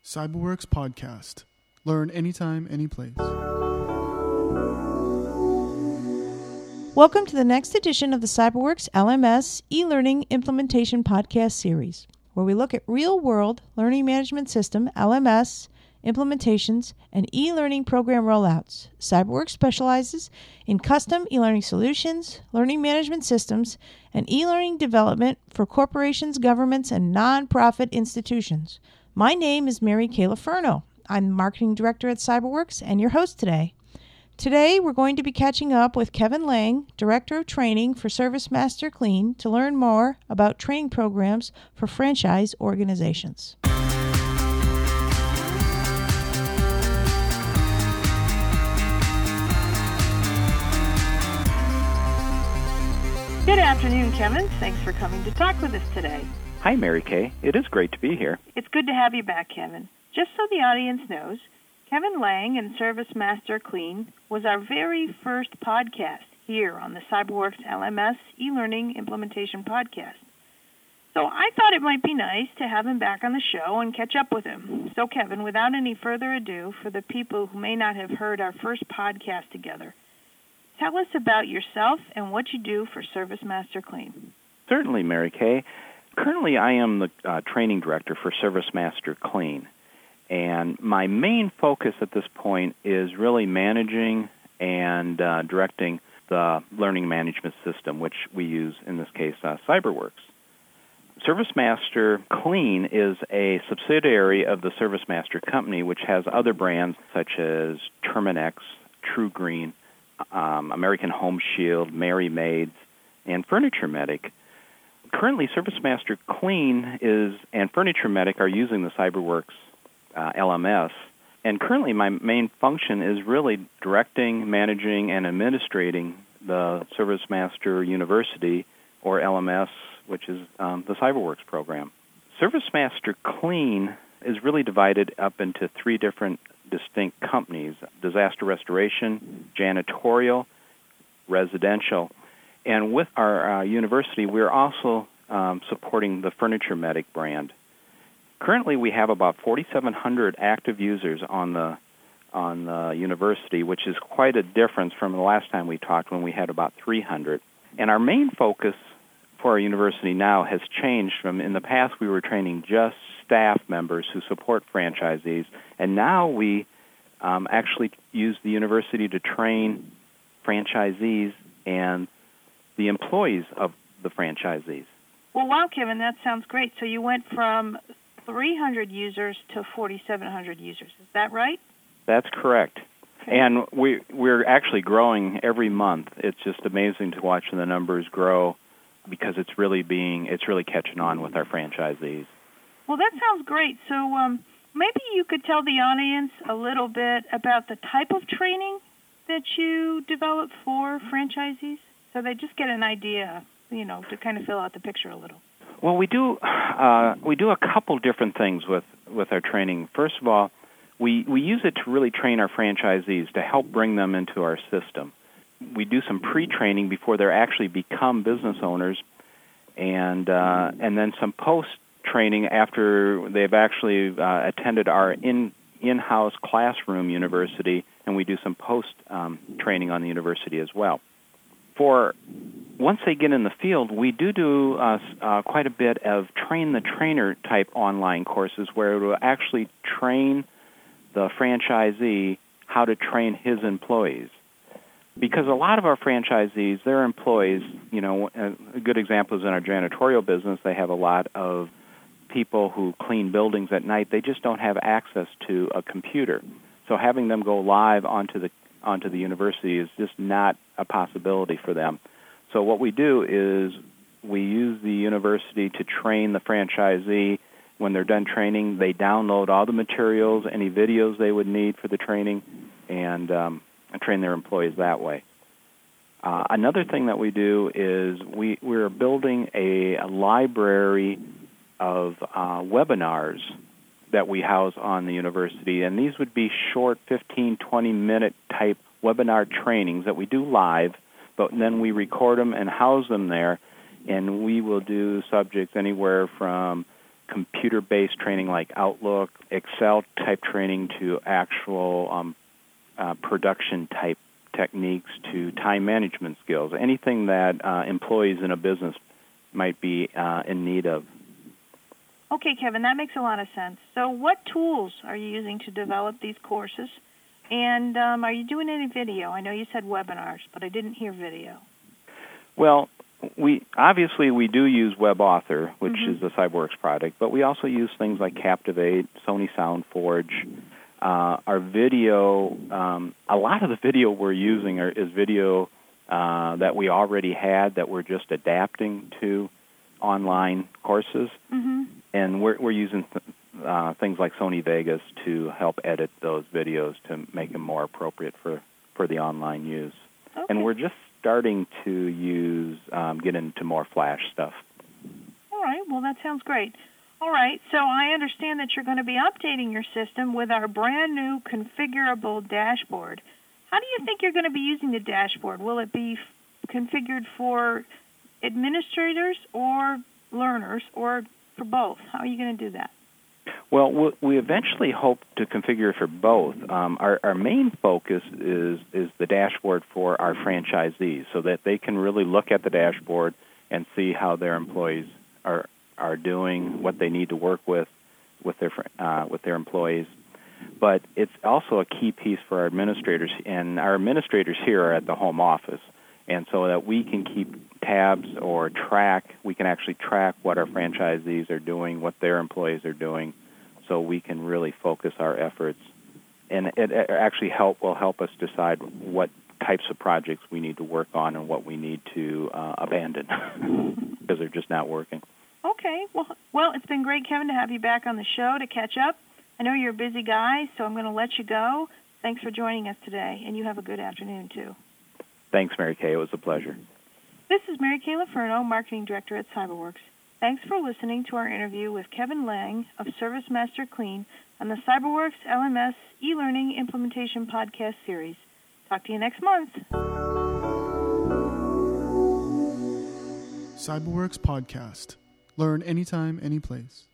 CyberWorks Podcast. Learn anytime, anyplace. Welcome to the next edition of the CyberWorks LMS e-learning implementation podcast series, where we look at real-world learning management system, LMS, implementations, and e-learning program rollouts. CyberWorks specializes in custom e-learning solutions, learning management systems, and e-learning development for corporations, governments, and nonprofit institutions. My name is Mary Kay Laferno. I'm the Marketing Director at CyberWorks and your host today. Today, we're going to be catching up with Kevin Lang, Director of Training for ServiceMaster Clean, to learn more about training programs for franchise organizations. Good afternoon, Kevin. Thanks for coming to talk with us today. Hi, Mary Kay. It is great to be here. It's good to have you back, Kevin. Just so the audience knows, Kevin Lang and ServiceMaster Clean was our very first podcast here on the CyberWorks LMS e-learning implementation podcast. So I thought it might be nice to have him back on the show and catch up with him. So Kevin, without any further ado, for the people who may not have heard our first podcast together, tell us about yourself and what you do for ServiceMaster Clean. Certainly, Mary Kay. Currently, I am the training director for ServiceMaster Clean, and my main focus at this point is really managing and directing the learning management system, which we use, in this case, CyberWorks. ServiceMaster Clean is a subsidiary of the ServiceMaster Company, which has other brands such as Terminix, TruGreen, American Home Shield, Mary Maids, and Furniture Medic. Currently, ServiceMaster Clean and Furniture Medic are using the CyberWorks LMS, and currently my main function is really directing, managing, and administrating the ServiceMaster University, or LMS, which is the CyberWorks program. ServiceMaster Clean is really divided up into three different distinct companies: disaster restoration, janitorial, residential. And with our university, we're also supporting the Furniture Medic brand. Currently, we have about 4,700 active users on the university, which is quite a difference from the last time we talked when we had about 300. And our main focus for our university now has changed from, in the past, we were training just staff members who support franchisees, and now we actually use the university to train franchisees and the employees of the franchisees. Well, wow, Kevin, that sounds great. So you went from 300 users to 4,700 users. Is that right? That's correct. Okay. And we're actually growing every month. It's just amazing to watch the numbers grow because it's really catching on with our franchisees. Well, that sounds great. So maybe you could tell the audience a little bit about the type of training that you develop for franchisees, so they just get an idea, to kind of fill out the picture a little. Well, we do a couple different things with our training. First of all, we use it to really train our franchisees to help bring them into our system. We do some pre-training before they actually become business owners, and then some post-training after they've actually attended our in-house classroom university, and we do some post-training on the university as well. Once they get in the field, we do quite a bit of train-the-trainer type online courses where it will actually train the franchisee how to train his employees. Because a lot of our franchisees, their employees, a good example is in our janitorial business, they have a lot of people who clean buildings at night. They just don't have access to a computer. So having them go live onto the university is just not a possibility for them. So what we do is we use the university to train the franchisee. When they're done training, they download all the materials, any videos they would need for the training, and train their employees that way. Another thing that we do is we're building a library of webinars that we house on the university, and these would be short 15, 20-minute type webinar trainings that we do live, but then we record them and house them there, and we will do subjects anywhere from computer-based training like Outlook, Excel-type training to actual production-type techniques to time management skills, anything that employees in a business might be in need of. Okay, Kevin, that makes a lot of sense. So what tools are you using to develop these courses? And are you doing any video? I know you said webinars, but I didn't hear video. Well, we do use WebAuthor, which is the CyberWorks product, but we also use things like Captivate, Sony SoundForge. Our video, a lot of the video we're using is video that we already had that we're just adapting to online courses. And we're using things like Sony Vegas to help edit those videos to make them more appropriate for the online use. Okay. And we're just starting to get into more Flash stuff. All right. Well, that sounds great. All right. So I understand that you're going to be updating your system with our brand new configurable dashboard. How do you think you're going to be using the dashboard? Will it be configured for administrators or learners, or for both? How are you going to do that? Well, we eventually hope to configure it for both. Our main focus is the dashboard for our franchisees, so that they can really look at the dashboard and see how their employees are doing, what they need to work with their employees. But it's also a key piece for our administrators, and our administrators here are at the home office, and so that we can keep tabs or we can actually track what our franchisees are doing, what their employees are doing, so we can really focus our efforts. And it actually will help us decide what types of projects we need to work on and what we need to abandon because they're just not working. Okay. Well, it's been great, Kevin, to have you back on the show to catch up. I know you're a busy guy, so I'm going to let you go. Thanks for joining us today, and you have a good afternoon, too. Thanks, Mary Kay. It was a pleasure. This is Mary Kay Lefurno, Marketing Director at CyberWorks. Thanks for listening to our interview with Kevin Lang of ServiceMaster Clean on the CyberWorks LMS e-learning implementation podcast series. Talk to you next month. CyberWorks Podcast. Learn anytime, any place.